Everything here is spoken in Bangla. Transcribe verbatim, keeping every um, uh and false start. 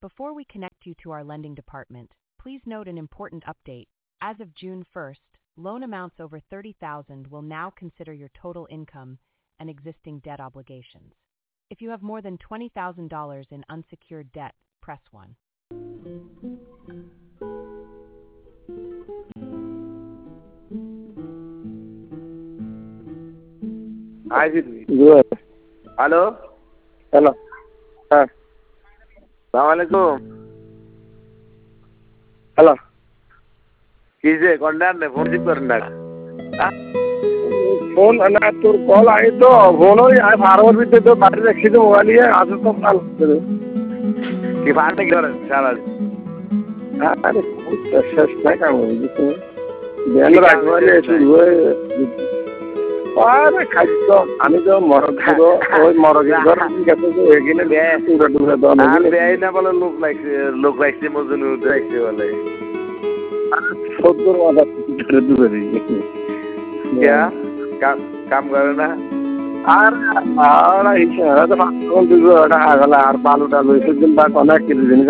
Before we connect you to our lending department, please note an important update. As of June first, loan amounts over thirty thousand dollars will now consider your total income and existing debt obligations. If you have more than twenty thousand dollars in unsecured debt, press one. Hi, Jimmy. Good. Hello? Hello. Huh. Assalamualaikum. Hello. কি যে কন্ডার নে ফোন রিসিভ করেন না ফোন না তোর কল আই তো ফোন ওই আই ফার্মার ভিতরে তো বাইরে রাখছি তো মোবাইল নিয়ে আসো তো কাল কি ফার্মে কি করেন সারা আরে শেষ না কাম বুঝছো বেল রাখবালে শুরু হয়ে আরে খাদ্য আমি তো মরগ পুরো ওই মরগের ঘর গেছে তো এখানে পুরো ডুবে দাও না আর বেই না বলে লোক লাগছে লোক লাগছে মজনু দেখতে বলে সত্তর মাথা ধরে ডুবে দিয়েছে क्या काम काम करे ना আর আর হিসাব তো কোন দিকে ওটা আগলা আর বালু টালু এসে দিন বা কোন এক দিন